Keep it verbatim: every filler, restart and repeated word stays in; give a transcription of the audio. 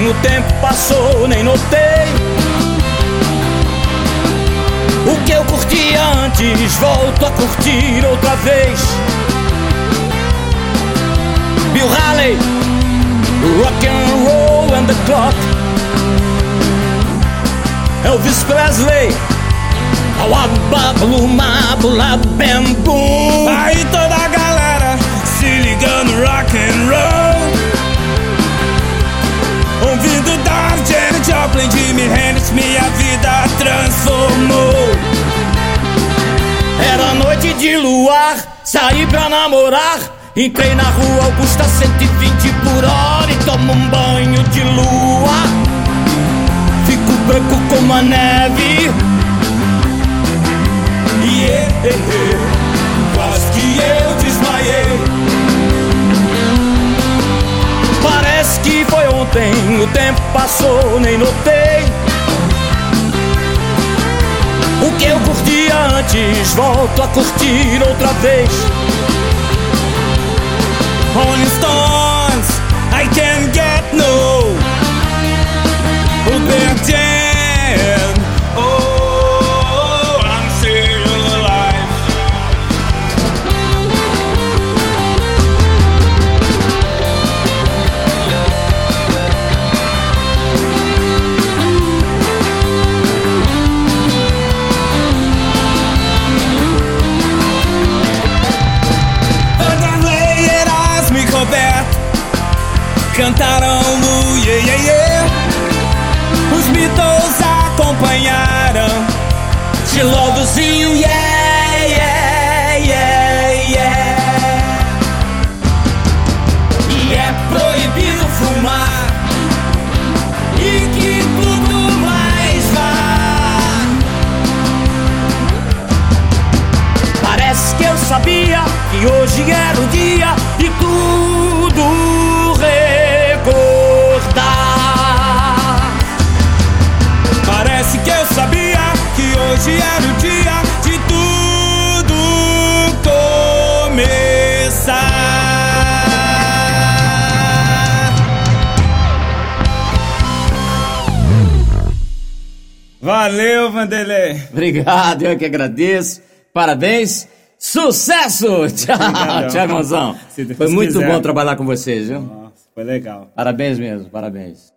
o tempo passou, nem notei. O que eu curtia antes, volto a curtir outra vez. Bill Haley, rock and roll and the clock. Elvis Presley, bam boom. Aí toda a galera se ligando rock and roll, ouvindo Dave, Janis Joplin, Jimi Hendrix, minha vida transformou. Era noite de luar, saí pra namorar. Entrei na rua Augusta, cento e vinte por hora, e tomo um banho de lua. Fico branco como a neve. Yeah, yeah, yeah. Quase que eu desmaiei. Parece que foi ontem, o tempo passou, nem notei. O que eu curtia antes, volto a curtir outra vez. Rolling Stones, I can't get no. Uber Jam, oh, I'm still alive. Vanderlei, Erasmo e Roberto cantaram o yeah, yeah, yeah. Os Beatles acompanharam De lovezinho, yeah, yeah, yeah, yeah. E é proibido fumar, e que tudo mais vá. Parece que eu sabia que hoje era o dia de tudo recordar. Parece que eu sabia que hoje era o dia de tudo começar. Valeu, Vanderlei. Obrigado, eu que agradeço. Parabéns. Sucesso! Tchau, Obrigadão. tchau, irmãozão. Se Deus Foi muito quiser. bom trabalhar com vocês, viu? Nossa, foi legal. Parabéns mesmo, parabéns.